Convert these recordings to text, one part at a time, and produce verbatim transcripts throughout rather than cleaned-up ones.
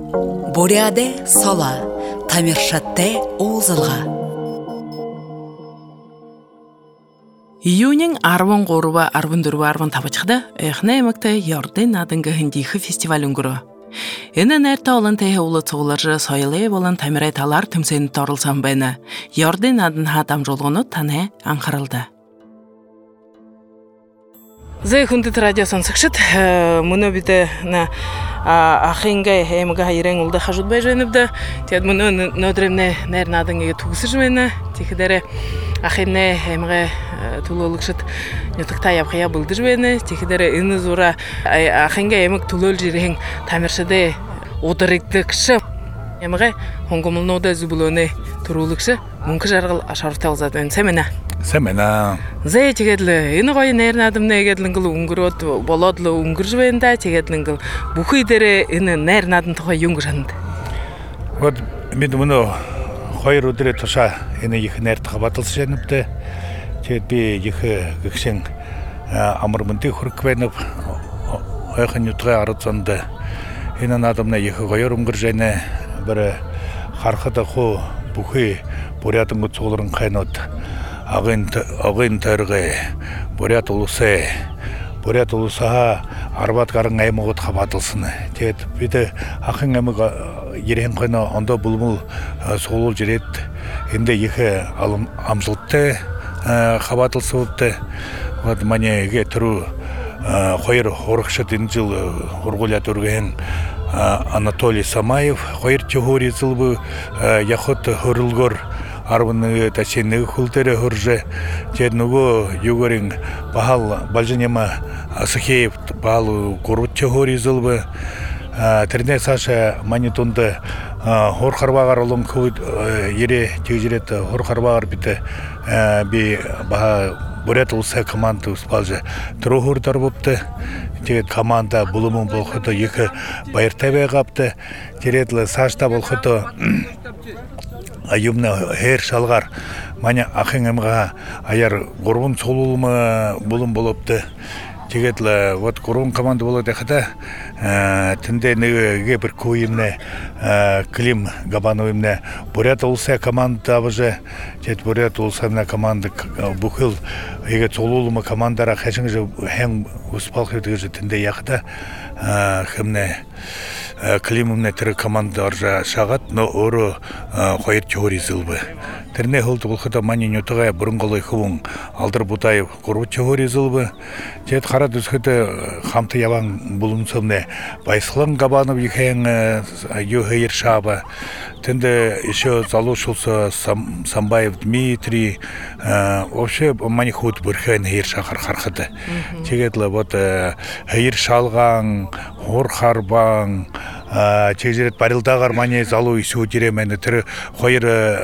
Буряде сала, тамиршатте оозылға. Июнин арван горуба арван дурба арван табачыда эхне эмекте Ярден адынғы хиндихи фестиваль үнгірі. Эне нерте олон тейе улы цоғыларжы сойлы болан тамирай талар түмсені торылсан бәйні. Ярден адын хатам жолғыны тане аңқарылды. Зай хүндіт радиосан сықшыт, мұны біді ахинга эмга хайрен улда хажут бай жөнүбдө. Тед мұны нөдіремне нерін адынға туғысы жөйні. Текедері ахинне эмга тулолукшыт нютыкта япқия бұлды жөйні. Текедері үні зура ахинга эмг тулол жирен тамиршыды одырыктықшы. Эмга хонгомылнода зубулоны турулукшы мүнкі жарғыл ашарыта алзады өнсемені. Семена. Зай тегедлі, іні қойы нәрін адымны егедлінгіл үңгір от, боладлы үңгір жуенда тегедлінгіл. Бұқы едері іні нәрін адын тұқай үңгір жанды. Вот, мен мұны қойыр өдірі тұша іні екі нәр тұқа батылсы жәніпті. Тегедбе екі күксен амырмынды құрық бәніп, ойқын үтіға арытсанды. Інін адымна екі қойыр үңгір жәні бірі қарқыда қо бұқы бұрятын күт соғылырын қайнат. Ағын тәргі Бурят ұлысы, Бурят ұлысыға арбат қарын әйміғыт қабатылсыны. Тет, беді ақын әміға ерен қойна онда бұлмыл соғылыл жерет. Енді екі амжылтты қабатылсы өтті. Вот мане еге тұру қойыр орықшы дін жыл ұрғылят өрген Анатолий Самаев, қойыр теория зылбы яхот хұрылғыр. Арваны тәсеннегі құлтері хүржі, теднуғы югорин бағал балжынема Асықеев бағал құрут теория зылбы. Тірне Саша манитонды хорқарбағар олың көйд ере тегжіреті хорқарбағар біті бей баға Бурят ұлысы команда ұспалжы тұру құрдар бұпты. Тегет команда бұлымын болқыды екі байыртабай қапты. Теретлі Сашта болқыды Айымны хер шалғар, мане ақын әмға аяр ғұрбын солулымы бұлым болыпты. Тегетлі, вот ғұрбын команда болады әқіда, тінде неге бір көйімне, Клим Габановымне Бурят ұлысы команда абыжы, тет Бурят ұлысына команда бұқыл, еге солулымы командара қәшіңі жы әң ұспал қырдығы жы тінде яқыда, кімне Климовне тірі команда аржа шағат, но оры қойыр теория зылбы. Тірне ғылды бұлқыда мани нютығай бұрынғылай құвың алдыр бұтайып құру теория зылбы. Тет қара дүзгіді қамты яван бұлымсымне байсылың Габанов екең үйір шабы. Тінде еще залушился Самбаев Дмитрий. Вообще мани худ бұрхайын үйір шақыр қарқыды. Тегетлі вот үйір шалған, ғор қарбан, тегжерет барылдағар мане залу ису деремені түрі қойыр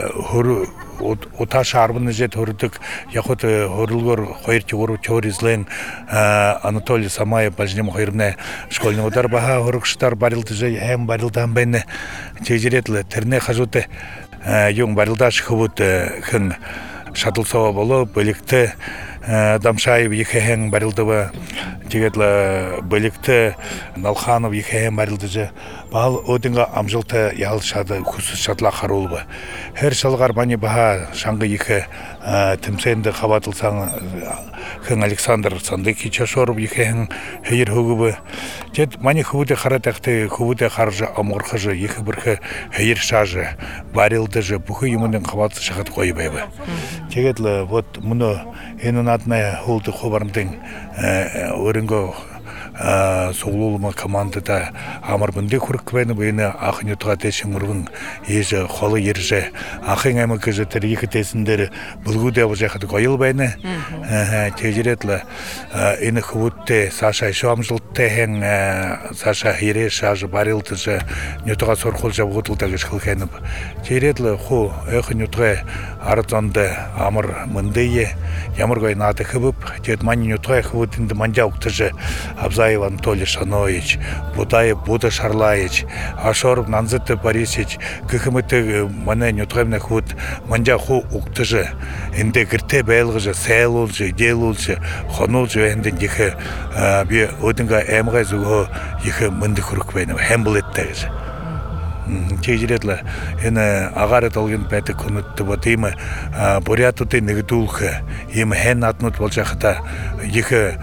оташы арбыны жет үрдік яқыт үрілгір қойыр теору теоризлен Анатолий Самаев бәжінем қойырымны школьны одар баға үрікшітар барылды жай әм барылдан бәйні тегжеретлі түріне қажуды ең барылдаш қыбыт күн шатылсауа болу бөлікті Дамшаев екең барылдығы, тегетлі бөлікті Налханов екең барылды жы. Бағал өдіңгі амжылты ялшады құсыз шатыла қарулы. Әр шалғар бәне баға шаңғы екі тімсенді қабатылсаң күн Александр Сандыки Чашоров екең әйір хүгібі. Тет мәне хүбіде қаратақты хүбіде қаржы амғырқы жы, екі біркі әйір шажы, барылды жы, бұқы емінің қабатысы шағат қойы бәйбі. Тегетлі, вот мұны енін адына олды қобарымдың өрінгі соғылылымы командада амырбынды құрық бәйні бәйні ақын ұтыға тәшін ұрғын ежі, қолы ержі, ақын әмі күзі тәрі екі тәсіндері бұлғуды абы жақыды қойыл бәйні. Тежіретлі, ені құбытты Саша еще амжылтты әң Саша ере шажы барылды жы, нүтіға сорқол жабы ғытылдағы шқылқайнып. Тежіретлі, қу, әқын ұтыға арытанды амыр мындыйы, ямыр қойын аты қыбып, тет мани нүтіға қыбытынды мандяуқты жы, Абзаев Анатолий Шанович, Будаев Буда Шарлаевич, Ашоров Нанзыты Борисович, көхіміті мане нүтіғымны қыбыт мандя қу ұқты жы, енді кірте бәлғы жы, сәл ол жы, дел ол жы, хон ол жы, әнден егі өдінға әмға зүгі егі мінді күрік бәйні, әм бұл етті жы. Чейжиретле эне агарет алгын бәте конутты вот имы бурятуты негдулхы имы хен атнут болжақта екі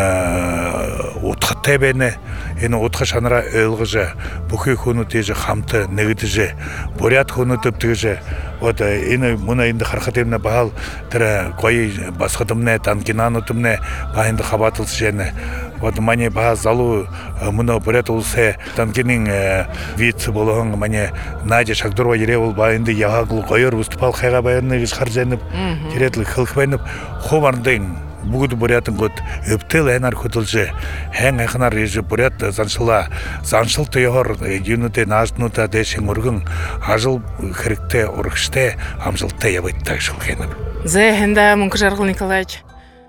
утхты бәне эне утхы шанра өлгіжі бүхі конутежі хамты негдіжі бурят конутып тігіжі вот эне мұна енді хархатемне бағал тірі қойы басқыдымне танкинанутымне бағынды қабатылсы және вот мане ба залу мұны бурят улсы танкинин вице болған мане Надя Шагдурова еревол байынды яғағыл қойыр выступал қайға байынны ғышқар жәніп теретлі қылық байынып хомардың бүгіді бурятын көт өптіл әнар көтілжі әң әқынар ежі бурят заншыла заншыл тұйғыр юныте нажнута дәшін ұрғын ажыл қырыкте ұрықште амжылтта ябайттағы шылғеніп Зәхінді Мүңкі Жарғыл Николаевич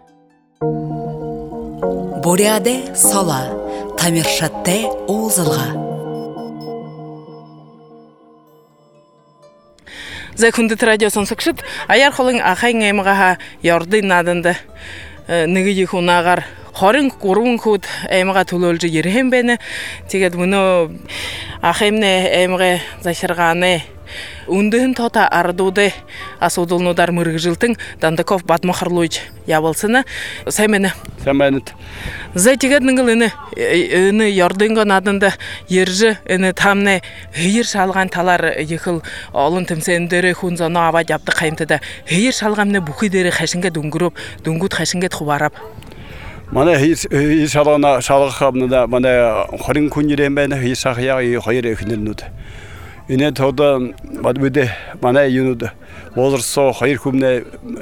Буряде сала тамиршатте озылға Зәкүндіт радиосын сықшыт, аяр қолың ақайың әйміғаға ярды надынды нүгі ехунағар Хорин курун кут эмга тулолжи ерем бени тегет муну ахемне эмге зашырганы ундын тота ардуды асудулнудар мыргжилтын Дандаков Батмахарлуич ябылсыны сәмене сәменет зәтегет ниңгелне ыны ярдынга надында ержи ыны тамне хыйыр шалган талар йыхыл алын тимсендере хунзана ава жапты кайымтыда хыйыр шалгамне бухи дере хашинге дуңгуруп дуңгут хашинге тхубарап Мана хыйыр шалгана шалгахабнда мана хорин күнерем бен хыйыр шахя хыйыр эхнернуд Ине тода бадбуде мана юнуд болырсо хыйыр күмне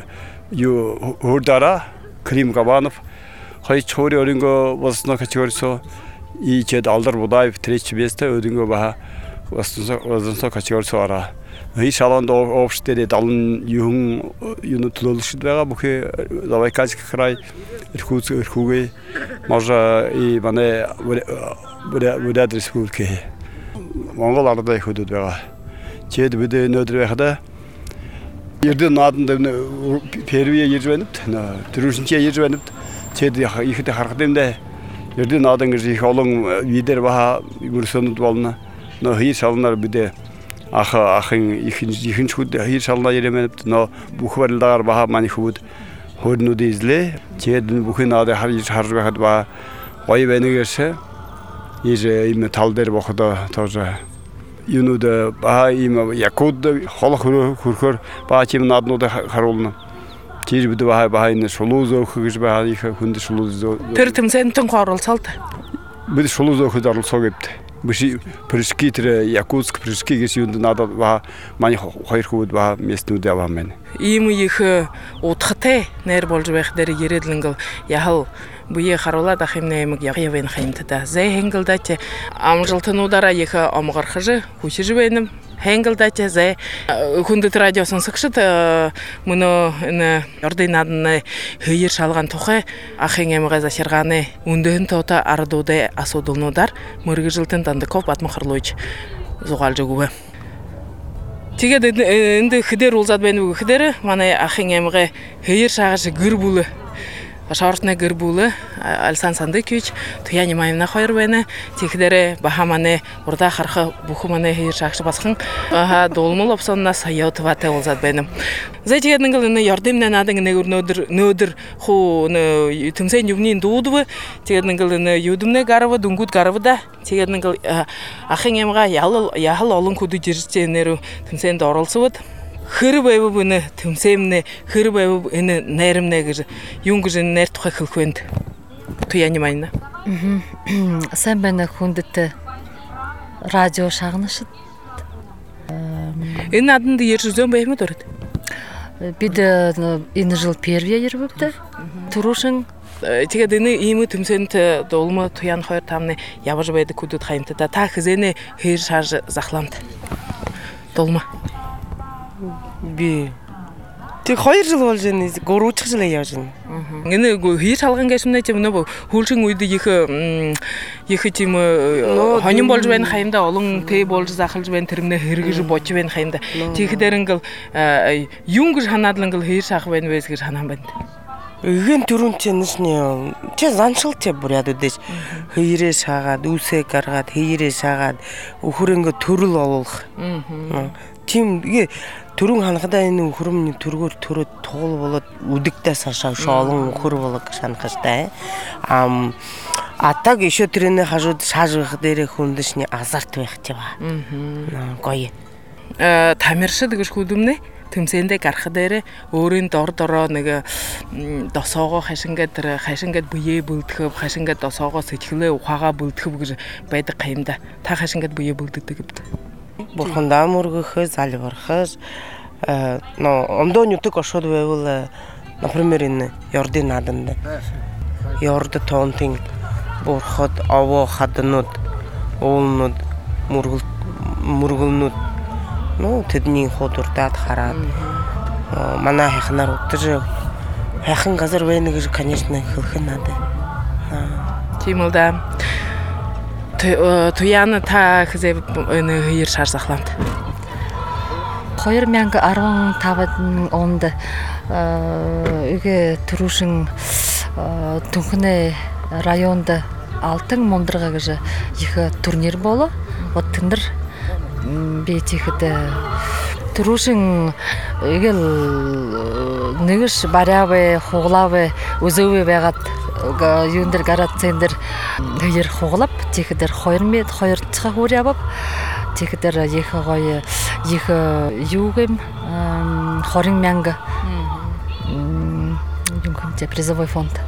ю хурдара Крим Кабанов хай чори оринго восно качорсо и чед алдар будаев третий место одинго баха восно восно качорсо ара хыйыр шалганда обштере далын юн юну тулушдага бухе Завайкальский край Иркутск Иркуге може и мана бурят республики Монголlarda hudud var. Çed bir de nödre vakada. Yerden nadında perviye yervenip, turuşunca yervenip, çed yıkıda harcadımda yerden nadın gıcı yolun lider baha mursonu dolna. No hıyır salınlar bir de aha ahın ikinci ikinci hud hıyır salınlar yeremenip, no bu kuvarlar baha mani hud hudnu dizle. Çed bu kınada hıyır harcı vakada baha oy beni görse. Иже им талдер бохда тоже юнуда ба им якуд хол хурхур ба чим наднуда харолна тиж бид ба ба ин шулузо хыгж ба их хүнд шулузо Тэртем сентэн хоролсалт бид шулузо хөдөрл согепт биши пришкитре якутск пришкигис юнд надад ба мани хоёр хүүд ба местнүүд аваа мен им их утхате нэр болж байх дээр ирэдлэнгэл яхал Буе харола да химне эмг явен хаймтда зэ хэнгэлдаче амжилтнуудаараа их омгорхж хүчж байна хэнгэлдаче зэ хүндэт радиосон сагшд мөнө энэ ордын надны хыйыр шалган тухай ахын эмга зашырганы үндэн тота ардууде асуудулнуудаар мөргөжилтэн Дандаков Батмахарлуич зугалжыгуга Тэгээд энэ хэдэр улзад байна уу хэдэр манай ахын эмга хыйыр шаагаш гэр бүл Шаортны гэрбүле Алсан Сандыкевич туяни майна хоёр байна. Тэгэхлээр бахаманы урда харах бүхманы хэр шагш басхан аха долмол опсонна саятватай улзад байна. Зэтгээд нэнгэл ярдымна надан нэгөр нөдөр нөдөр хуу төмсөн ювнийн дуудв. Тэгээд нэнгэл юдмнэ гарав дүнгүүд гаравда. Тэгээд нэнгэл ахын ямга ял яхал олон хүдэж ирж нэр төмсөнд оролцоод Хэр байв бүнэ төмсөмнэ хэр байв энэ найрамнэ гэж юм гэж найр тухай хэлхэнд туяни майна. Сайн байна хүндэт радио шагнашд. Энэ надад ярьсан байв мө дөрөд. Бид энэ жил первия ярвэвдэ. Турушин тэгээд энэ ийм төмсөнд дулма туян хоёр тамны явж байдаг хүдэд хаймтда та хэзэнэ хэр шааж захламт. Дулма Би тэг хоёр жил болж байна. гурван жил явж байна. Энэ хий шалган гэшмнэ ч нөө хүлшин үед их их тийм хонин болж байна хаймда олон тэ болж захалж байна тэрнэ хэрэгж бож байна хаймда. Тэгэхдэр ингэл юм гэж ханаадлангэл хий шах байна вэс гэж ханаа байна. Иген түрүүн чи нэшний чи заншил чи буряд үдэш хээрээ шаагаад үсээ гаргаад хээрээ шаагаад өхөрөнгө төрөл олуулах. Тийм гээ түрүүн ханахадаа энэ өхөрмний төргөөр төрөд туул болоод үдэгтэй сашаа шоолон өхөр болог шанахтай. Ам атаг ишөө тэрнээ хажууд шаажих дээрээ хүндэшний азарт байх чи ба. Гоё. Э тамиршид гэж хүдүмнэ төмсөндөө гарах дээрээ өөрийн дор дороо нэг досоогоо хашингээд тэр хашингээд бүе бүлдэхөв хашингээд досоогоо сэтгэлээ ухаага бүлдэхөв гэж байдаг хаимда. Та хашингээд бүе бүлддэг гэвд. Бурхандаа мөргөхөс залбирахс э но ондоо нютэг ошод байвал например энэ Йордын нааданд Йорд тоонтын бурхад аваа хаднууд уулнууд мөргөл мөргөлнүүд ну тэдний худурдаад хараад манай хайхнаар өдөр хайхан газар байна гэж конечно хэлэх надад. Тийм л да. Туяна та хэзээ энэ хоёр шар сахламт. хоёр мянга арван тавд онд эгэ түрүүшин Түнхнэ районд алтын мундрага гэж их турнир болоо. Вот тэндэр би тэгэхэд түрүүшин эгэл нэгш барявэ хуглавэ өзөвэ байгаад юун дээр гараад цэндэр хоёр хуглав тэгэхэд хоёр мэд хоёр цаа хүр явав тэгэхэд их гоё их юу гэм хорин мянга юм хэмжээ призовой фонд.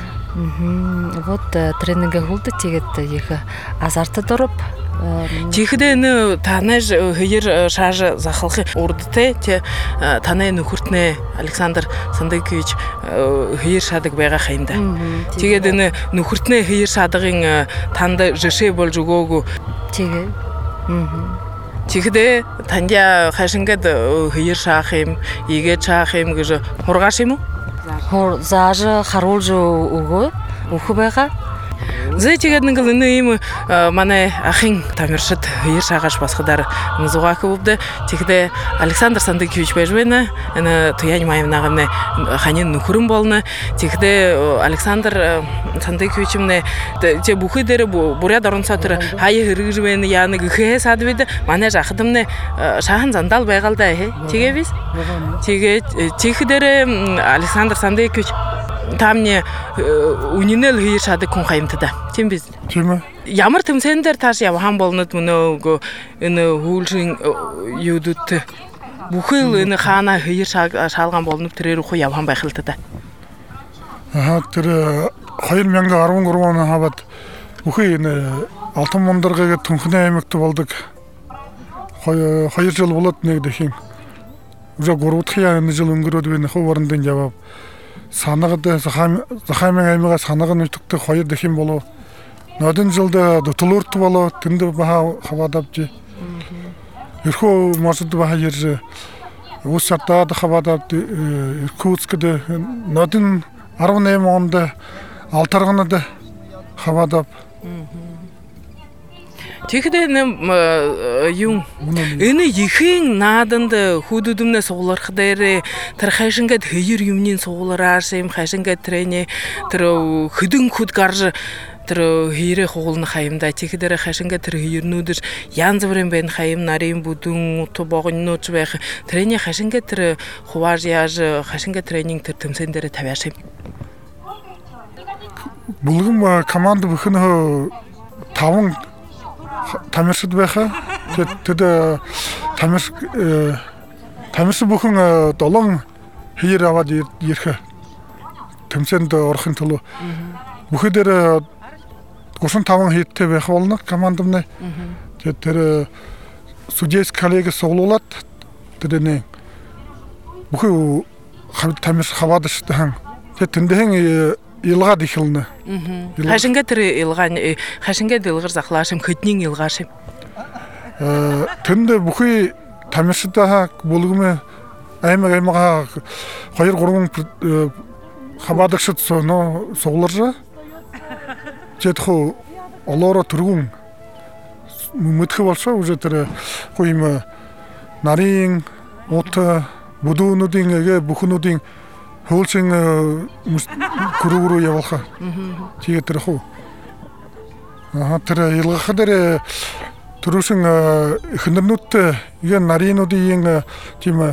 Вот тренинг хулд тэгээд их азарт дөрөв. Чихдэ нэ танаж хоёр шааж захалх урдтэй те танай нөхөртнээ Александр Сандыкович хоёр шаадаг байгаа хаимда. Тэгээд энэ нөхөртнээ хоёр шаадагын танд жишээ болж өгөөгүй. Тэгээ. Чихдэ тандя хашингэд хоёр шаах юм, игээ чаах юм гэж хургааш юм уу? Хор зааж харуулж өгөө өөх байгаа. Зэчигэд нэг л энэ юм манай ахын тамиршид хоёр шаагаш басхадаар зугаахвд тэгэхдээ Александр Сандыкович байж байна. Энэ туян маявнагамны ханин нөхөрөн болно. Тэгэхдээ Александр Сандыкович юмнэ тэ бүхий дээр буряд оронцоо тэр хаяа хэрэгж байна яа нэг ихээ сад бид манай ахдамны шаахан зандал байгаал да хэ. Тэгээ бис. Тэгээд тэгэхдээ Александр Сандыкович тамны үнэнэл хоёр шаадаг хүн хаимтда. Тийм биз? Тийм ээ. Ямар төмсөн дээр тааш явхан болнод мөнөө энэ хүүлшин юудут бүхэл энэ хаана хоёр шаалган болнод тэрээр ухаа явхан байх л та. Аа тэр хоёр мянга арван гурван он хаваад бүхий энэ алтан мундаргагийн Түнхнэ аймагт болдог. Хоёр жил болоод нэг дахин уже гурав дахь энэ жил өнгөрөөд би нөхөө варандын явав. Санагад Захаймын аймагаас санаг нутагт хоёр дахин болов. Нодон жилд Дутулуурт болов тэнд баха хаваад авчи. Ерхөө мосод баха ирж ус сатаад хаваад авд Иркутскд нодон арван найман онд алтарганад хаваад ав. Тэгэхдээ юм энэ ихэн нааданд хүүдүүдмнээ суулгах дээр тэр хашингээд хоёр юмны суулгаарш юм хашингээд трэний тэр хөдөн хөд гарж тэр хийрэ хугуулна хаимда тэгэхдээ хашингээд тэр хоёрнуудэр янз бүрийн байна хаим нарын бүдүүн уту богоннууч байх трэний хашингээд тэр хувааж яаж хашингээд тренинг тэр төмсөн дээр тавиаш юм. Булган команд бүхнөө таван тамиршид байхаа тэд тамирш тамирш бүхэн долоон хийр аваад ирэх төмсөнд орохын төлөө бүхэдэр гурван таван хийдтэй байх болно командамны тэгээд тэр судьяс коллег суулуулаад тэрний бүхэн тамирш хаваад штэ тэгээд тэндхэн илгаад ихэлнэ. Хашингээ тэр илгаан хашингээ дэлгэр захлааш юм хөдний илгааш юм. Э тэнд бүхий тамирчдаа булгмэ аймаг аймага хоёр гурван хаваадагшд соно сууларж Жэдхүү олоро түргүн мэдхэ болсоо уже тэр хуйм нарын ут бүдүүнүүдийн эгэ бүхнүүдийн Хөлсин күрүгүрү явалха. Тиге тэрху. Аха тэр ялгах дээр түрүүсэн хөнөрнөт igen нарийнуудын тийм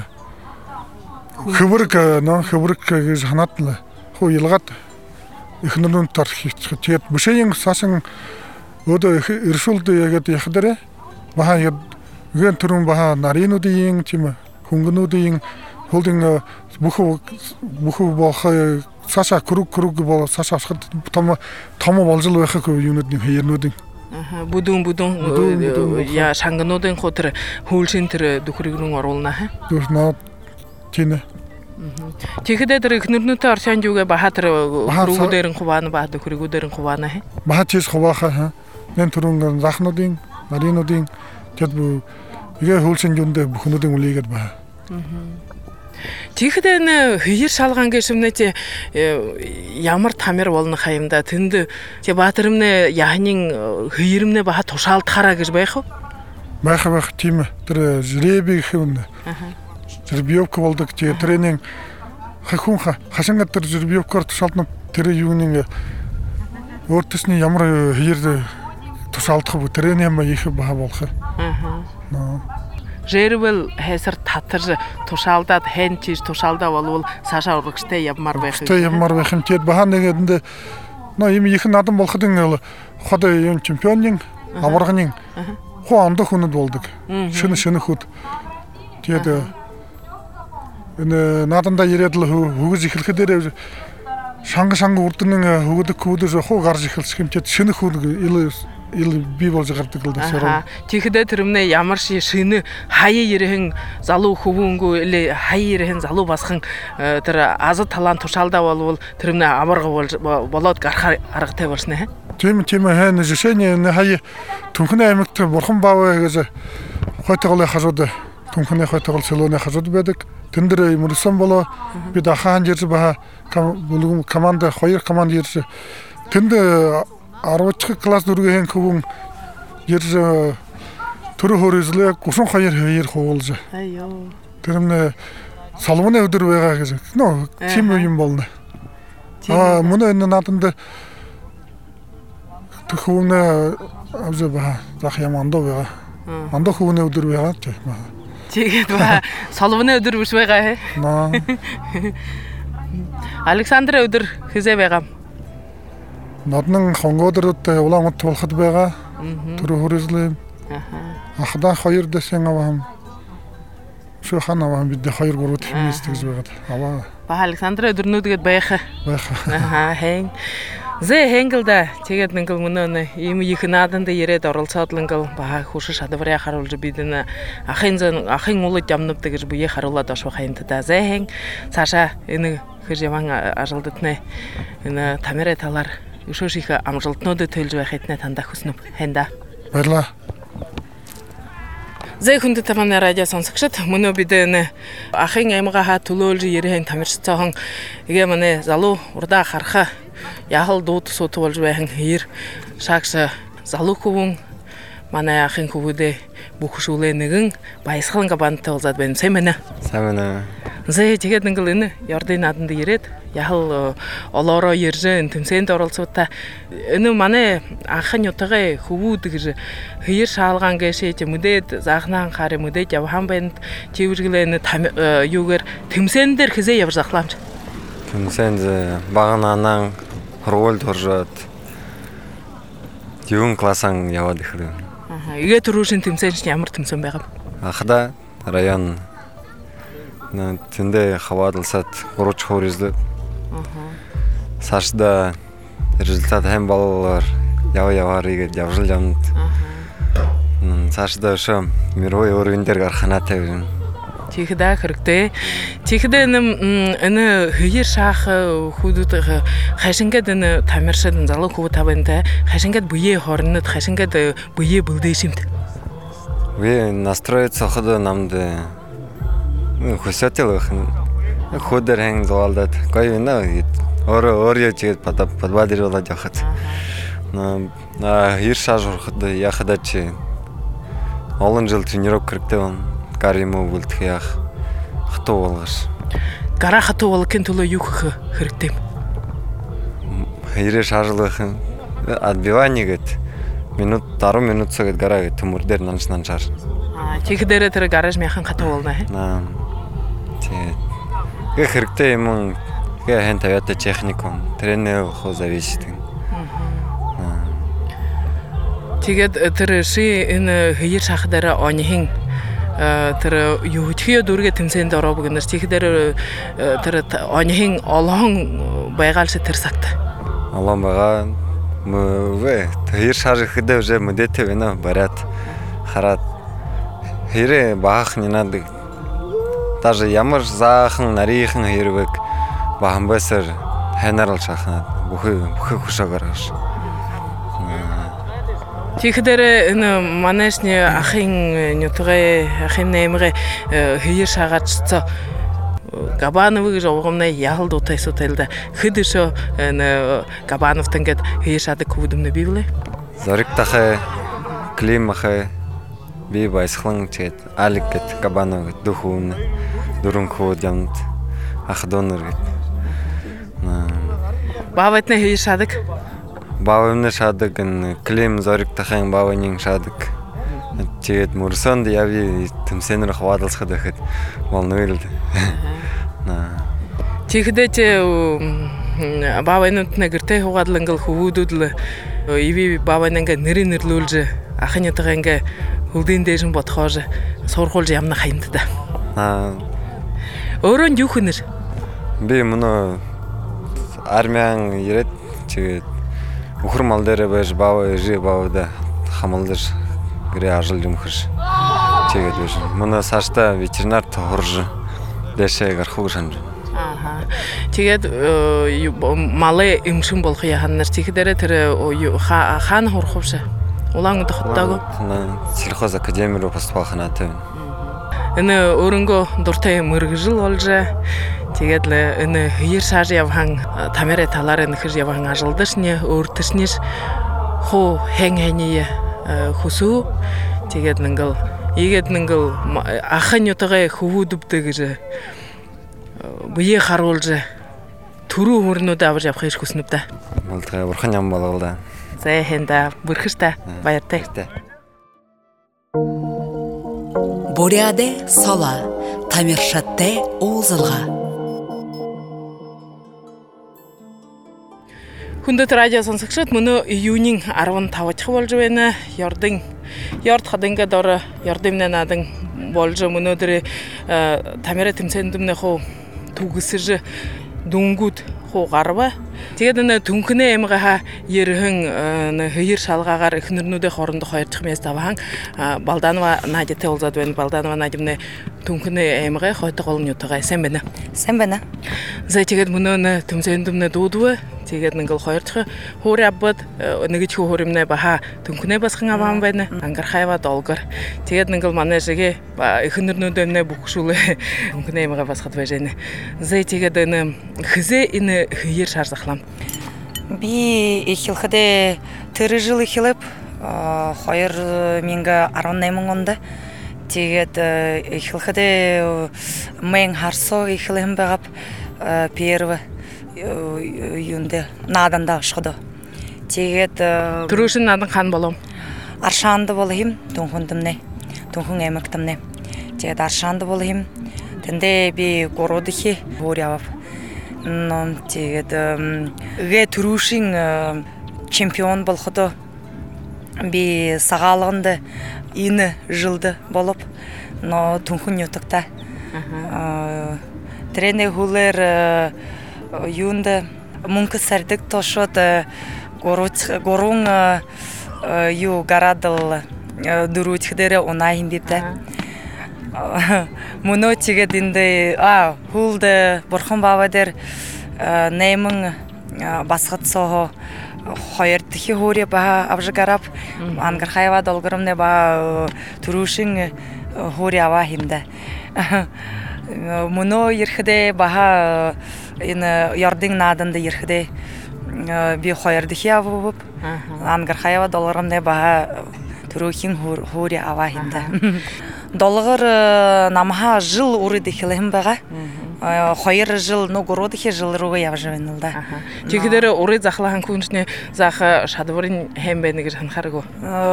хөврөг нөө хөврөг гэж ханаатлаа. Хөө ялгаад хөнөрнөт тархич. Тэгээд бүшэйн сасан өдөө иршүүлд ягаад яах дээр баха igen түрүүн баха нарийнуудын тийм хөнгөнүүдийн холдинг бүх бүх болох саша круг круг бол саша асхад том том болж л байх юунуудын хэрнүүдийн аха бүдүүн бүдүүн я шангнуудын хотэр хөлшин тэр дүхрэгрэн оруулна ха дүрнөө тинэ тэгэхдээ тэр ихнэрнүүтэй оршин юугээ баха тэр хөргүүдэрэн хуваана ба дүхрэгүүдэрэн хуваана ха баха чис хувааха ха нэн түрүүн захнуудын нарийнуудын тэд бүү игээ хөлшин юундэ бүхнүүдийн үлийгээд баха тэгэхдээ нэ хоёр шалгаан гэшмнэ ямар тамир болно хаямда тэнд чи баатармнэ яхнын хоёрмнэ баха тушаалдахаараа гэж байх уу байх байх тийм тэр жребий хүн жребиевк болдог чи тренинг хахун хашанга тэр жребиевкор тушаалдна тэр юуны өөртөсний ямар хоёр тушаалдах вэ тренинг их баха болох аа Жэрвэл хэсэр татар тушаалдаад хэн чиж тушаалдаа болвол саша урагштай явмаар байх юм. Тэ явмаар байх юм. Тэгэд баха нэгэнд нөө юм их надан болохын хот юм чемпионын аварганы хоо андах хүнэд болдог. Шинэ шинэ хөт. Тэгэд энэ наданда ирээд л хөгөж эхлэхээр шанга шанга урдны хөгөдөг хүүдээс хоо гарч эхэлчих юм. Тэгэд шинэ хөт ил ил би болж гардаг л дэсээр. Тэгэхдээ тэрмнэ ямар ши шинэ хаяа ирэхэн залуу хөвөнгөө или хаяа ирэхэн залуу басхан тэр азад талаан тушаалдаа болвол тэрмнэ амарга болж болоод гарах аргатай болсноо. Тийм тийм хэн жишээний хаяа Түнхний аймагт бурхан баавэ гэж хойтголын хажууд Түнхний хойтгол селоны хажууд байдаг. Тэн дээр мөрсөн болоо би дахаан жирж баха бүлгүм команд хоёр команд ирж тэнд арвач класс дүргийн хөвөн ирж төрө хөрөслөө гусан хоёр хоёр хуулж. Айё. Тэрнэ салманы өдөр байгаа гэж. Нөө тийм юм болно. Аа мөн энэ надад төхөвнө авзаба зах юм андоо байгаа. Андоо хөвнө өдөр байгаа тийм. Тэгээд ба салманы өдөр биш байгаа хэ. Наа. Александр өдөр хэзээ байгаа? Ноднын хонгоодорд улаант болоход байгаа. Төрө хөрөслөө. Аха. Ахда хоёр дэсэн авам. Шохан авам бид хоёр гурав тэмээс гэж байгаад. Аваа. Ба Александр өдрнүүдгээд байх. Байх. Аха хэн. Зэ хэнгэлдэ тэгээд нэгэл мөнөө ийм их нааданд ирээд оролцоод л ингээл баа хөш шадвараа харуулж бид энэ ахын зэн ахын улад ямнавдаг гэж бие харуулад ашуу хаянтаа. Зэ хэн цаашаа энэ хэр яван ажилдтнэ энэ тамираа талаар өшөөш их амжилтнуудад төлж байх хэднэ тандаа хүснэ хэнда. Баярлаа. Зэ хүндэт таманы радио сонсогчид мөнөө бид энэ ахын аймгаа төлөөлж ирэхэн тамирчцаахан игээ манай залуу урдаа харха яхал дууд сут болж байхан хэр шаагш залуу хөвөн манай ахын хөвөдөө бүхшүүлээ нэгэн баясгалан бантай уулзаад байна. Сайн байна. Сайн байна. Зэ тэгээд ингээл энэ Ярдын нааданд ирээд яхал олоороо иржэн тэмцээнд оролцоотаа энэ манай анхны утгаe хөвүүд гэж хэр шаалгаан гэшээж мүдээд заахнаан хараа мүдээд явхан банд чивэргэлээ энэ юугаар тэмцээн дээр хизээ явж захламж тэмцээнд баганаан хургуульд хоржоод юун классан яваад ихэв. Аа игээ төрүүшин тэмцээн чинь ямар тэмцээн байгаа вэ? Ахда район на тэндээ хаваалсаад гурван хөр излээ. Сашда результат хэм болоор яв яваар игээд явжл юмд. Сашда шам мировой уровень дээр гарах ханаатай байна. Тэгэхдээ хэрэгтэй. Тэгэхдээ энэ хоёр шаах хүүдүүд хашингээд энэ тамиршид залуу хүү тавантай хашингээд бүе хорнод хашингээд бүе бүлдэшимт. Вэ настроиться ходо намд хөсөтөл байх. Ходер хэн зоолдод гоё нэ ороо орё чигэд подбадировать явахад. На хэр шааж урахад яхад чи олон жил тренировка хэрэгтэй байна. Гаримо үлдэх яах хатуу болгош. гара хату болкен тулы юх хөртем. Хайры шажлыхын отбивание гэт минут тару минут сагт гара гэт төмөрдөр нанчнан шар. А тигдэрэ тэр гараж мяхан хату болно. На. Тэ. Гэ хэрэгтэй юм гэ хэн тавиатай техникум тренер хо зависит. Тэгээд тэр ши энэ хаяр шахдараа онихин тэр юучхио дүргээ тэмцээнд ороо бүгнэр тийхдэр тэр онихин олон байгаал ши тэр сагт. Олон байгаа мөвэ хаяр шар ихэдэ уже мэдэтэ вэна барят хараад хэрэ баах нинад даже ямар заахан нарийнхан хэрвэг баамбасар ханарал шахнаад бүхэ бүхэ хушаагараш. Тийхдэр энэ манайсны ахын нютгэ ахын нэмгэ хаяр шагаачцаа Габановыг жогомна яалд утайс утайлда хэдэшө энэ Габановт ингээд хаяр шадаг хүүдэмнэ биглээ. Зориг тахэ климахэ би байсхлан чэт алик гэт Габанов гэт дөхүүн дөрөн хүүд ямд ах донор гэт. Бааватны хаяр шадаг Баавны шадаг н клим зориг тахын баавнын шадаг. Тэгээд мөрсөнд яви тэмсэнэр хаваалцах гэхэд болно л. На. Тийхдэж баавнууд нэртэй хугаалангал хөвүүдэл иви баавнанга нэрийн нэрлүүлж ахынятайгаа ингээ хөлдийн дээшин бодхоор сургуулж ямна хаямдда. Аа. Өөрөө юу хөнөр? Би мөн армян ирээд тэгээд Ухр мал дээр байж баава ижи баавда хамалдаж гэрээ ажил юм хэрш. Тэгээд биш. Манай сашта ветеринар тохорж дэшээ гарахыг шанд. Аха. Тэгээд малын эмшин болох яханаар тийхдэрэ тэр хаана хурхувш. Улаан удахтаагүй. Сельхоз академи руу поступах натай. Энэ өөрөнгөө дуртай мөргөжл болж тэгээд л энэ хаяр шар явхан тамирэ талаар нөхөр явхан ажилдаш нь өөртөснөс хуу хэн хэний хүсүү тэгээд нэгэл ийгэд нэгэл ахын ютгаа хөвүүдвдэ гэж бие харуулж төрөө хөрнүүд авч явах хэрэг хүснэ да. Малтай бурхан ям болголда. За хэнда бүрхэштэй баяртай. Буряде сала тамиршатте уулзалга. Хүндэт радио сонсогчид мөнөө июнийн арван тавдах болж байна. Ярдын ярд хадинга дор ярдымна надан болж мөнөөдөр тамира тэмцээндэмнэ хуу түгсэж дүнгүүд хуу гарва. Тэгээд энэ түнхнээ эмгаха ерхэн хаяр шалгаагаар эхнэрнүүдийн хоорондох хоёр дахь мяс тавхан Балданова Надятай уулзаад байна. Балданова Надимнэ түнхнээ эмгаа хойдог олнютайгаа сайн байна. Сайн байна. За тэгээд мөнөө тэмцээндэмнэ дуудвэ. Тэгээд нэгэл хоёр дахь хуурай аббад нэгж хуурымнэ баха түнхнээ басхан аваан байна. Ангархайва долгор. Тэгээд нэгэл манай шигэ эхнэрнүүдэмнэ бүхшүүлээ түнхнээ эмгаа басхад байна. За тэгээд энэ хизээ энэ хаяр шар захлам. Би эхлэхдээ тэр жил эхлэв хоёр мянга арван найман онд. Тэгээд эхлэхдээ мен харсоо эхлэм байгаа первый юунде наданда шгодо. Тэгээд түрүүшин надан хан болом. Аршаанд бол хим түнхэндэмнэ. Түнхэн аймагтэмнэ. Тэгээд аршаанд бол хим. Тэндээ би гурудхи бүр явав. Но тэгээд гэ түрүүшин чемпион болоход би сагаалганд энэ жилд болоп но түнхэн ютагта. Тренер хүлэр юунд мөнгө сардаг тошод гурван юу гарадал дөрөвдөхдөрөө унаа хиндипта. Мөнөө тэгээд эндээ аа хүлд бурхан баава дээр найман басгацсоо хоёр дахь хөөрэ ба авжгарав ангархайва долгоромне ба түрүүшин хөөрэ аваа хинда. Мөнөө ирэхдээ баха энэ ярдын нааданд ирэхдээ би хоёр дахь авав ангархайва долгоромне ба түрүүшин хөөрэ аваа хинда. Долгор намха жил үрд эхлэм байгаа. Хоёр жыл, ну городихе жыл руга явжавен л да. Тэгэхлээр урыг захлахан күнчний заха шадварын хэм байна гэж ханхааргүй.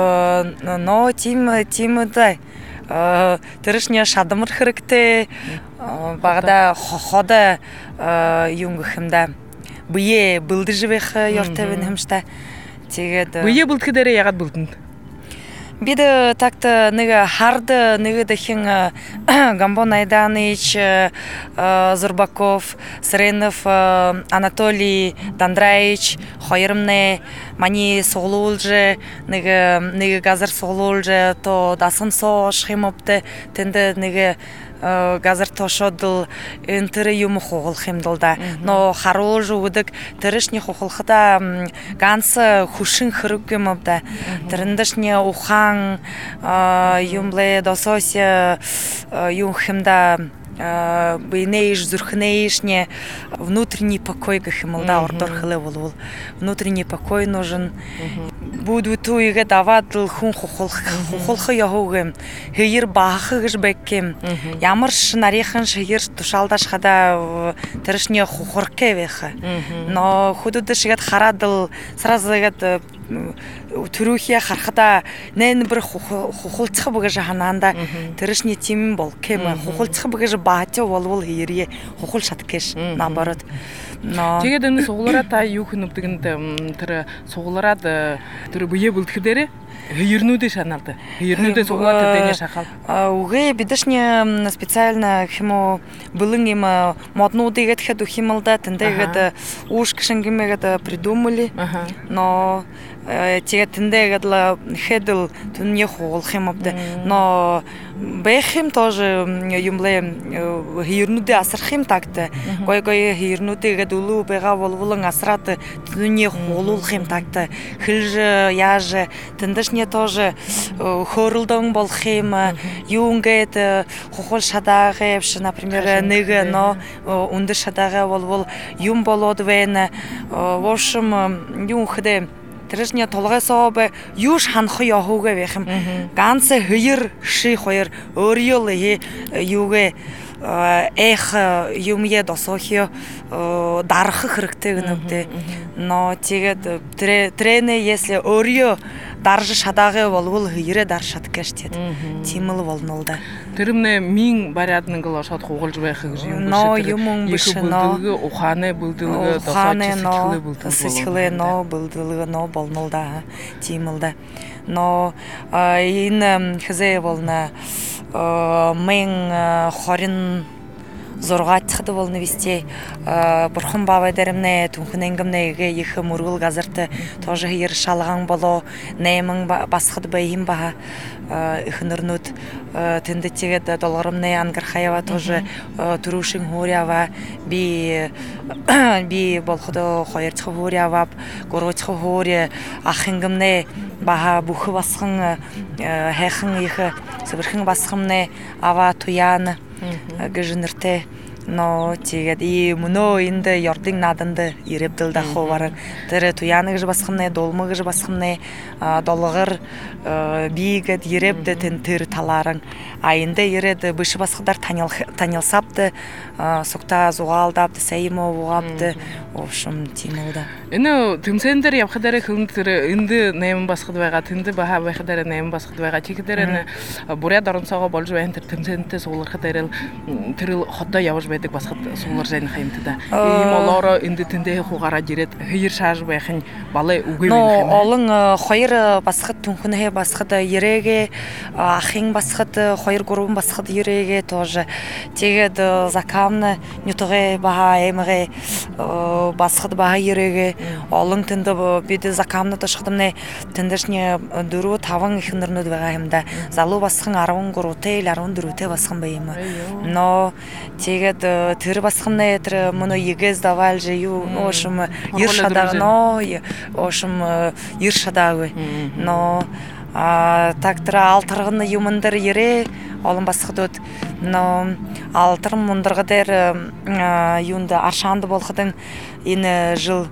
Но тим тим да. Тэршня шадмар хэрэгтэй багада хода юм гэх юм да. Бие бүлдэжвэх ёртавэн хэмжтэй. Тэгээд бие бүлдэхээр ягаад бүлдэнд? Бид такта нэг хард нэг дахин Гамбон Айданыч, Зурбаков, Сренов, Анатолий Дандраич, хоёрмны мани соглуулж нэг нэг газар соглуулж то дасан соош хэмопте тэнд нэг газар тошодл энтер юм хугах юм дол да. Но харуулж өгдөг тэршний хухалхада ганц хүшин хэрэг юм да. Тэрндэшний ухан юм ле досос юм хэмда бинеиш зүрхнеишне внутренний покой гэх юм да ордор хэлээ болвол внутренний покой нужен. Будвту игэ давадл хүн хухалх хухалх явууг хэер баах гэж бэкэм ямар ш нарийнхан шигэр тушаалдаш хада тэршний хухаркэ байх. Но хөдөд шигэд хараадл сразу игэд төрөөхий харахада нэн бүр хухалцах бүгэж ханаанда тэршний тим бол кэм хухалцах бүгэж баатё болвол хийрээ хухал шаткэш наоборот. Тэгээд энэ суглараа та юу хөнөвдөнд тэр суглараад тэр бие бүлдэх дээрээ Хирнүүдээ шаналда. Хирнүүдээ суглаад тэдний шахал. Үгүй бидэршний специально химо былын им моднуудыг гэхэд ухималда тэндээгээд ууш гшингэмэгээд придумали. Но тэгээд тэндээгээд л хэдэл түнний хуулах юм бод. Но бэхим тоже юмлэ хирнүүдээ асрах юм тагт. Гой гой хирнүүдээгээд үлүү байгаа болволон асраад түнний хуулах юм тагт. Хилж яаж тэндэршний тоже хөрөлдөн болох юм юунгээд хухал шадаагаавш например нэг но өндөр шадаагаа болвол юм болоод байна. Вошим юм хөдөө тэршний толгойсоо бай юуш ханах явуугаа байх юм. Ганц хоёр ши хоёр өөрийгөө юугээ эх юмье досохио дарах хэрэгтэй гэнэвдэ. Но тэгээд тренэ если өөрийгөө дарж шадаагаа болвол хоёроо дарж шадгаш тэгээд тийм л болно л да. Тэрмнэ мин бариад нэг л шат хугалж байх гэж юм биш. Но юм биш но ухааны бүлдэлгээ досооч бүлдэлгээ сэхлээ но бүлдэлгээ но болно л да. Тийм л да. Но энэ хэзээ болно мен хорин зургаатхад болно висте бурхан баба дэрэмнэ түнхнэнгэмнэ гээ их мөргөл газарт тоже хэр шалган болоо нэмэн басхад бэйм ба ихнэрнүүд тэндэтигэд долгоромны ангархаява тоже түрүүшин хуурява би би болходо хоёрцох хуурява гурвцох хууря ахингэмнэ баха бүх басхан хайхан их сэрхэн басхамнэ ава туян гэжнэртэй но тэгээд и мөнөө энд ёрдын наданд ирээдэл дахуу бараг тэр туяна гэж басхамнэ долмо гэж басхамнэ долгор бигэд ирээдэ тэн тэр талааран а энд ирээд биш басхадар танил танилсапты сукта зугаалдап сеймо угапты овшум тимოდა энэ тэмцэн дээр явах дээр хүнд тэр энд нэм басхад байгаа тэнд баха байх дээр нэм басхад байгаа чих дээр энэ бүряд оронцоогоо болж байна тэр тэмцэнтэй суулгах дээр тэр хотоо явж байдаг басхад суулгаж байх юм та. Ийм олоороо энд тэндээ хугараад ирээд хоёр шааж байх нь балай үгүй юм байна. Олон хоёр басхад түнхнээ басхад ирээгээ ахын басхад хоёр гурван басхад ирээгээ тоже тэгээд закамна нютгээ баха эмгээ басхад баха ирээгээ олон тэнд бид закамна ташхадмны тэндэршний дөрөв таван ихнэрнүүд байгаа юм да. Залуу басхан арван гурвтэй арван дөрвтэй басхан бай юм. Но тэгээд тэр басхамнэ тэр мөн егээс давалж юу ошим ир шадагно ошим ир шадаггүй. Но а тактра алтаргын юмндар ирээ олон басхадууд но алтар мундарга дээр юунд аршаанд болоход энэ жил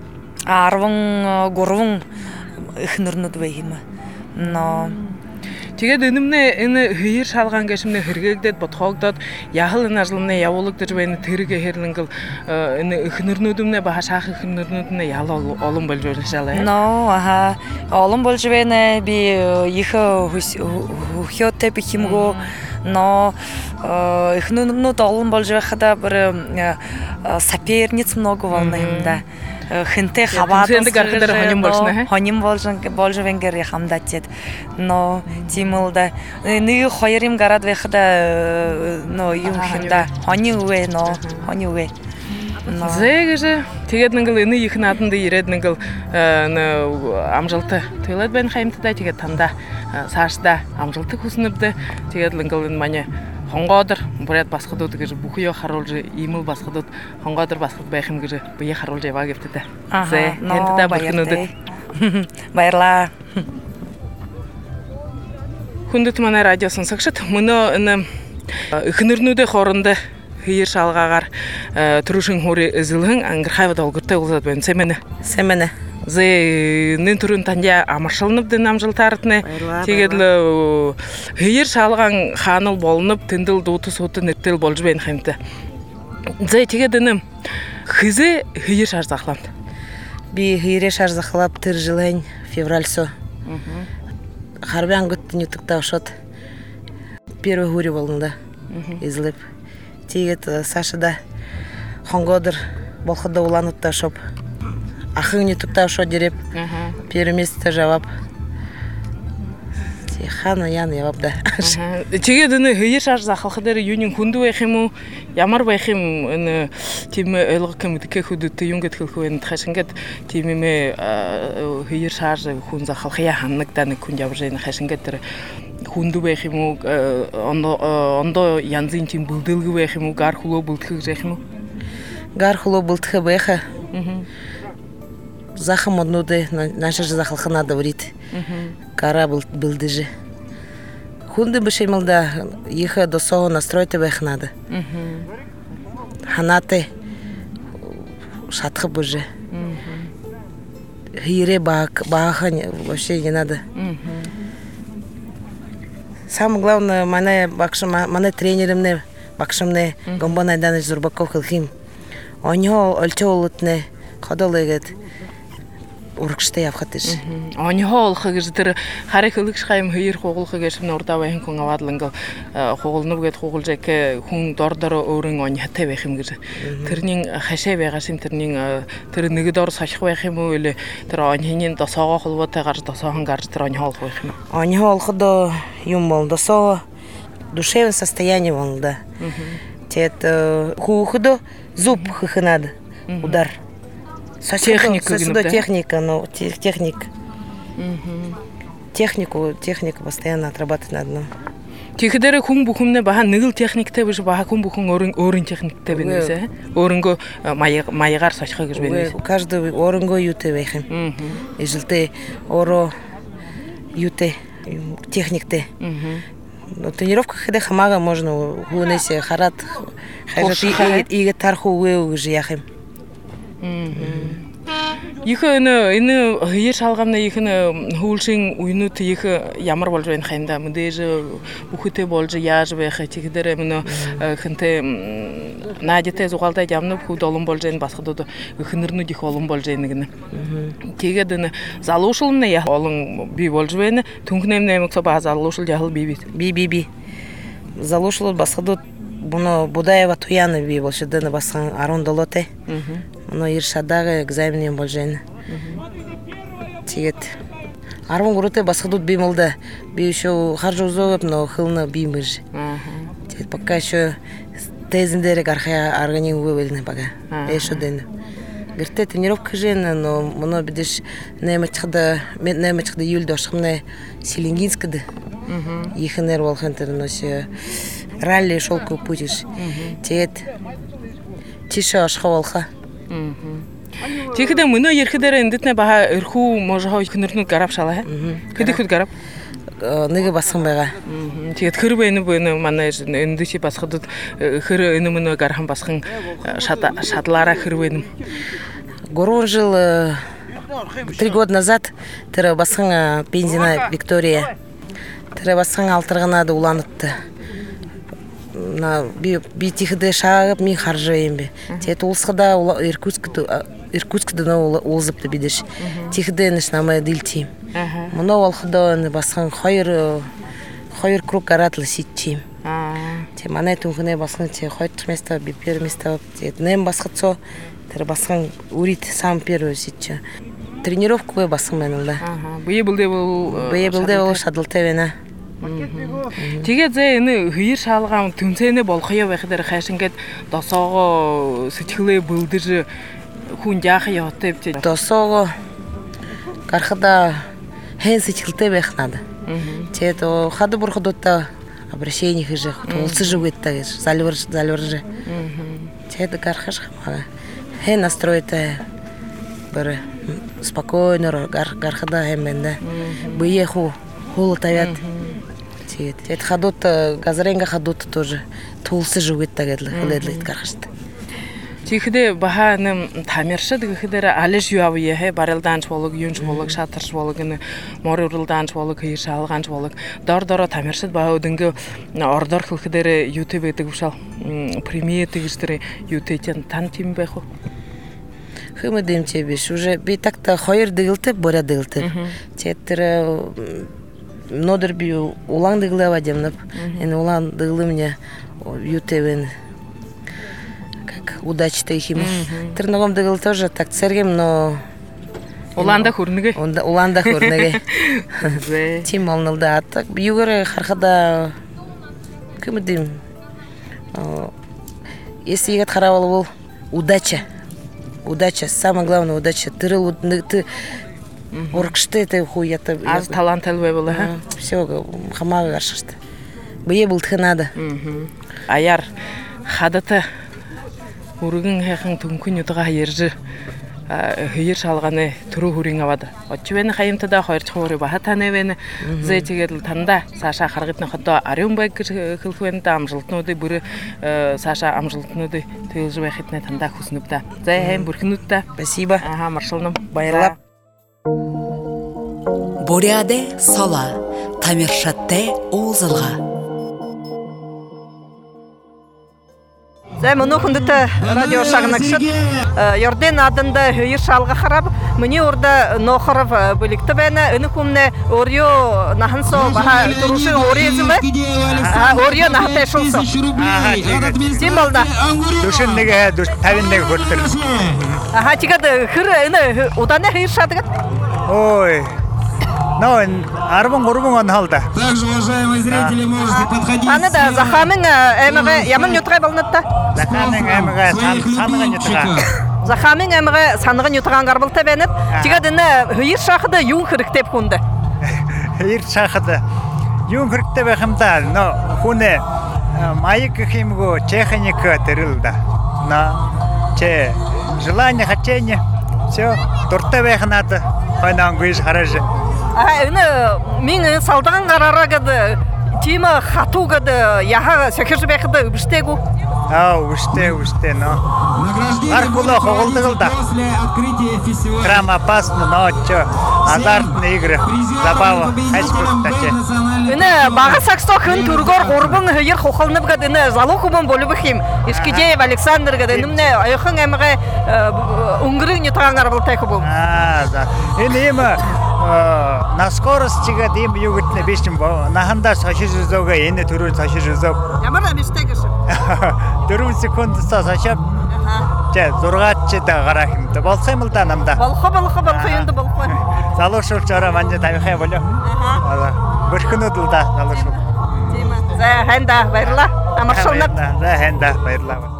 арван гурван ихнэрнүүд бай юм. Но Тэгээд энэмнэ энэ хыйр шалгаан гэшмнэ хэрэгэгдэд ботхогдод яхал энэ ажлымнэ явуулагдаж байна тэрэг хэрнэнгэл энэ эхнэрнүүдэмнэ баха шаах эхнэрнүүднэ ял олон болж байна шалаа. Но аха олон болж байна би их хөхөтэй би химгөө но эхнэрнүүд олон болж байхада бір соперниц много волна юм да. Хэнтэй хаваадан хоним болно хоним болжон болжвенгер хамдатет но тимэлда нэг хоёр юм гараад байхада но юм хэнда хони үе но хони үе зэгэж тэгээд нэгэл энэ их нааданд ирээд нэгэл амжилттай төлөд байна хаймтдаа тэгээд тандаа цаашдаа амжилттай хүснэвдэ тэгээд нэгэл энэ манай хонгоодор бүрээд басхадууд гэж бүхий харуулж имэл басхадууд хонгоодор басхад байх юм гэж бие харуулж яваа гэвтэ. Зэ тэнтдээ бүрхнүүдэд баярлаа. Хүндэт манай радио сонсогчид мөнөө энэ эхнэрнүүдийн хооронд хыйр шалгаагаар төрөшин хүрээ эзэлхэн ангирхайвад олгортой улсад байна. Сэмэнэ. Сэмэнэ. Зэ нэн төрүн тандя амаршилнып дэн амжилтаартны тэгээд л хыйр шалгаан хаанал болнып тэндэл дуудас суд нэртэл болж байна хэмтэй. Зэ тэгээд энэ хизээ хыйр шар захламт. Би хыйр шар захлап тэр жылын февральсо. Харбян гот нютукта ошот. Первый хури болнда. Излеп. Тэгээд Сашада хонгодор болхода уланутта шоп. Ахын нютукта ошо дереп. Первый месяц жавап. Хана ян явапда. Тэгээд энэ хыйр шар захлах дээр юуны хүнд байх юм уу? Ямар байх юм энэ тийм ойлгох юм дэх хөдөд юм гэдэг хэлэх вэ? Хаш ингээд тийм юм хыйр шар хүн захлах яа ханагдаа нэг хүн явж байгаа хаш ингээд тэр хүнд байх юм уу? Ондоо янзын тийм бүлдэлг байх юм уу? Гар хөлөө бүлдэх байх юм уу? Гар хөлөө бүлдэх байха. Захам однуде наша захлах надо врит. Кара билдыжи. Хунды бешемилда иха до сого настройте бэх надо. Ханаты шатхы боже. Хире бак бахань вообще не надо. Самое главное, мане бакшам мане тренерымне бакшамне гомбонай даныш Зурбаков хилхим. Оньо өлтөөлүтне ходолегет. Урагштай явхад иш. Оньоо олох гэж тэр харих хөлөгш хайм хыйр хугуулах гэж нурдаа байх хүн аваад л ингээ хугуулнав гэд хугуулж яг хүн дор дор өөрийн оньяатай байх юм гэж. Тэрний хашаа байгаа шин тэрний тэр нэг дор сахих байх юм уу или тэр оньхины досоогоо холбоотой гарч досоохон гарч тэр оньоо олох байх юм. Оньоо олоход юм бол досоо душевное состояние бол да. Тет хухдо зуб хых надо. Удар. Техника, техника, но техник. Технику, технику постоянно отрабатывать надо. Тэгэхэр хүн бүхэмнээ баха нэг л техниктэй биш баха хүн бүхэн өөрийн өөрийн техниктэй байна гэсэн. Өөрөнгөө маягаар сочхоо гэж байна. Каждый өөрөнгөө юутэй байх юм. Эжилтэй өөрөө юутэй техниктэй. Но тренировка когда хамага можно хүнээсээ хараад хайрат игээ тархуу үе гэж яах юм. Их энэ энэ хыйр шалгааны их хүүлшин үеинүүд их ямар болж байна хэмдэ мэдээж бүхэтэй болж яаж байх чигдэр мөн хэнтэй наадтай зугаалтай ямнып хүүд олон болж байна басхадууд эхнэрнүүд их олон болж байна гэнэ. Тэгээд энэ залуушилны олон бий болж байна. Түнхнэм нэмэгсө баа залуушил яхал бий бий бий бий. Залуушил басхадууд Буно Будаева Туяна би больше дана басан арон долоте. Но иршадага экзаменем болжен. Тигет. Арон гуруте басхадут бимылда. Би еще харжу зовып, но хылна бимыж. Тигет пока еще тезендерек архая органин вывелны пока. Еще ден. Герте тренировка жена, но моно бидеш немечхда немечхда юль дошхмне Селенгинскада. Ихнер волхантер носи ралли шелковый путь. Тет тише ашхавалха. Тэгэхдээ мөнөө ярихдэр эндэтнэ баха өрхүү можоо хөнөрнүүд гарав шалаа. Хэдий хэд гарав? Нэг басан байгаа. Тэгээд хэр бэ энэ манай эндүши басхад хэр энэ мөнөө гархан басхан шадлаараа хэр вэ? Гурван жил три года назад тэр басхан бензина Виктория. тірі басқан алтырғына да уланытты. На би тихде шағып мен харжы ембе. Тет улсқыда Иркутскіді улзыпты бидеш. Тихде нышнамай дилтим. Мұны олқыда басқан қойыр қойыр круг гаратлы ситчим. Те манай түнкіне басқан те қойыр тұрместа бипер места нем басқытсо тірі басқан урит сам первый ситчі. Тренировкуға басқан мәнілді. Бұйы білде бұл Бұйы білде бұл шадылты вена. Тэгээд зэйны хүйр шалгам түмсэне болохё байхадэр хайшингэд досоого сэтгэлээ бүлдэр хүн яах ёотэй битэ досоого гархада хэн сэтгэлтэй байх надад. Тэгээд хады бурхадуудаа обращение хийж тулсаж өгөөтэй гэж залбирж залбирж. Тэгээд гархаш хамаа хэн настройтой бэр спокойно гархада хэмэндэ. Бие ху хул тавят. Тэгээд хадут газренга хадут тоже тулсаж өгөөтэй гэж хэлээд гархаштай. Тихдэ баханым тамиршид гэхээр алиш юу авъя хэ барилдаанч болог юунч болог шатарч болог н мор уралдаанч болог хий шалгаанч болог дор дороо тамиршид баа өдөнгө ордор хэлэхээр YouTube гэдэг бишал премьер тэгждэр YouTube тан тим байх уу хэмэдэм чи биш уже би так-то хоёр дэгэлтэй боря дэгэлтэй чэтэр нодер би улан дэглэва демнап энэ улан дэглы мне YouTube удачтай хим. Тэрногом дэгэл тоже так цэргэм, но уланда хүрнэгэ. Уланда хүрнэгэ. Тим олнолда атак югэр хархада кэмэдэм. Если егет харавал бол удача. Удача, самое главное удача. Тырыл ты уркшты ты хуята. Аз талант элбе бол, ха. Всё, хамага гаршышты. Бие бултхы надо. Аяр хадата Үргэн хайхан түнкүн юдага ярьж хүйр шалганы төрөө хүрийн аваад очвэн хаямтада хоёр дахь хүрээ баха танавэн зэ тэгэл танда саша харгадны ходоо ариун байг хэлхвэн да амжилтнуудыг бүр саша амжилтнуудыг тэлж байхад нэ танда хүснэвдэ. За хайм бүрхнүүдтэй. Спасибо. Аха маршалным баярлалаа. Буряде сола тамиршатте уулзалга. Зэ мөнөхөндөт радио шагнагшыт Йорден адында хүйр шалга харап мені орда нохоров бүлікті бәні үні хүмне орё нахынсо баха тұрушын орезімі орё нахытай шылсы сен болда Дүшін неге тавин неге көрттір Аха чигад хыр үні уданы хүйр шадығыт Ой Но, арбан гурбан анхалда. Также, уважаемые зрители, можете подходить. Аны да захамын эмеге ямын ютрай болнытта. Захамын эмеге саныгын ютыга. Захамын эмеге саныгын ютыган гарбылта бенет. Тигадыны хүйр шахыды юн хырыктеп хунды. Хүйр шахыды юн хырыктеп эхымда. Но, хуне майык химгу техника терилда. На че желание, хотение. Все, турта бехнаты. Хайнан гүйш харажы. А, үні мен салдаған қарара гады, тима хату гады, яха сөкеш бәқіді үбіштегу. А, үбіште, үбіште, но. Аркуло хоғылдығылда. Крам опасно, но чё, азартные игры, забава, хайспұрттачы. Үні баға сақсто күн түргор ғорбың хүйір хоқылынып гады, үні залуқыбын болу бұхим. Ишкидеев Александр гады, үні айқын әміғі үңгірі нетаған қарабылтай құбым. А, да. Үні емі на скорости га дим югытны бешим наханда сашыр жүзөөгө эне төрүн сашыр жүзөг. Ямар амиштегиш. төрт секунд сашап. Же зургатчы да карахимда. Болсо эмилда намда. Болхо болхо болхо енді болхо. Залушук жара манжа табихай боло. Ага. Бышкыны дылда залушук. Тима. За ханда байрла. Амаршалнап. За ханда байрла.